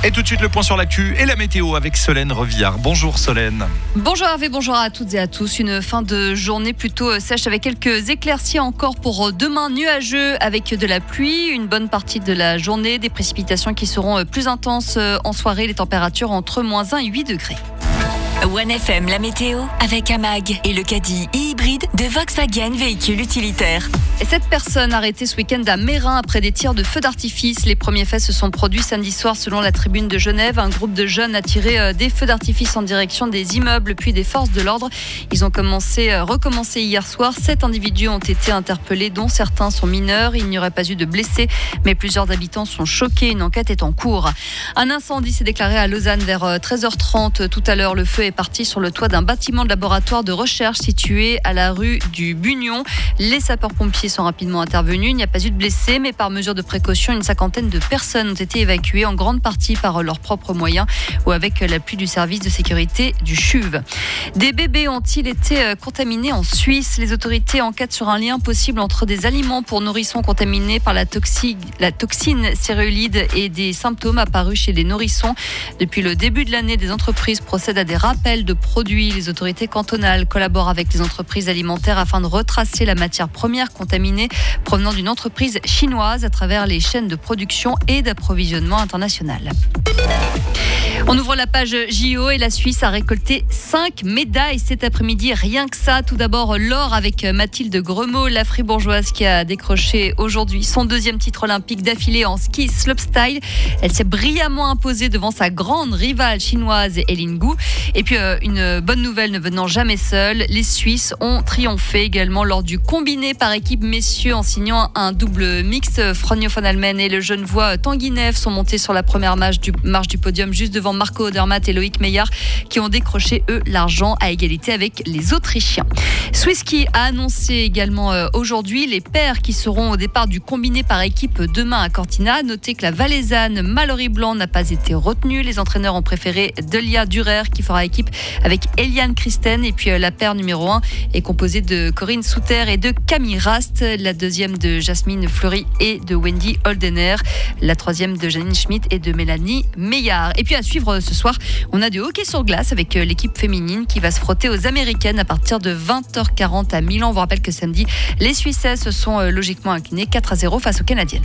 Et tout de suite le point sur l'actu et la météo avec Solène Revillard. Bonjour Solène. Bonjour Hervé, bonjour à toutes et à tous. Une fin de journée plutôt sèche avec quelques éclaircies encore pour demain, nuageux avec de la pluie. Une bonne partie de la journée, des précipitations qui seront plus intenses en soirée. Les températures entre -1 et 8 degrés. 1FM, la météo avec AMAG et le Caddy hybride de Volkswagen véhicule utilitaire. Et 7 personnes arrêtées ce week-end à Meyrin après des tirs de feux d'artifice. Les premiers faits se sont produits samedi soir selon la Tribune de Genève. Un groupe de jeunes a tiré des feux d'artifice en direction des immeubles puis des forces de l'ordre. Ils ont recommencé hier soir. 7 individus ont été interpellés dont certains sont mineurs. Il n'y aurait pas eu de blessés mais plusieurs habitants sont choqués. Une enquête est en cours. Un incendie s'est déclaré à Lausanne vers 13h30 tout à l'heure. Le feu est parti sur le toit d'un bâtiment de laboratoire de recherche situé à la rue du Bugnon. Les sapeurs-pompiers sont rapidement intervenus. Il n'y a pas eu de blessés, mais par mesure de précaution, une cinquantaine de personnes ont été évacuées en grande partie par leurs propres moyens ou avec l'appui du service de sécurité du CHUV. Des bébés ont-ils été contaminés en Suisse? Les autorités enquêtent sur un lien possible entre des aliments pour nourrissons contaminés par la toxine céruleide et des symptômes apparus chez les nourrissons. Depuis le début de l'année, des entreprises procèdent à des rappels de produits. Les autorités cantonales collaborent avec les entreprises alimentaires afin de retracer la matière première contaminée provenant d'une entreprise chinoise à travers les chaînes de production et d'approvisionnement international. On ouvre la page JO et la Suisse a récolté 5 médailles cet après-midi, rien que ça. Tout d'abord l'or avec Mathilde Gremaud, la fribourgeoise qui a décroché aujourd'hui son 2e titre olympique d'affilée en ski slopestyle. Elle s'est brillamment imposée devant sa grande rivale chinoise Eileen Gu. Et puis une bonne nouvelle ne venant jamais seule, les Suisses ont triomphé également lors du combiné par équipe messieurs en signant un double mixte. Fronjo van Almen et le Genevois Tanguy Neff sont montés sur la première marche du podium juste devant Marco Odermatt et Loïc Meillard qui ont décroché eux l'argent à égalité avec les Autrichiens. Swisski a annoncé également aujourd'hui les paires qui seront au départ du combiné par équipe demain à Cortina. Notez que la Valaisanne Mallory Blanc n'a pas été retenue. Les entraîneurs ont préféré Delia Durer qui fera équipe avec Eliane Christen et puis la paire numéro 1 est composée de Corinne Souter et de Camille Rast, la deuxième de Jasmine Fleury et de Wendy Holdener, la troisième de Janine Schmidt et de Mélanie Meillard. Et puis à suivre ce soir, on a du hockey sur glace avec l'équipe féminine qui va se frotter aux Américaines à partir de 20h40 à Milan. On vous rappelle que samedi, les Suissesses se sont logiquement inclinés 4-0 face aux Canadiennes.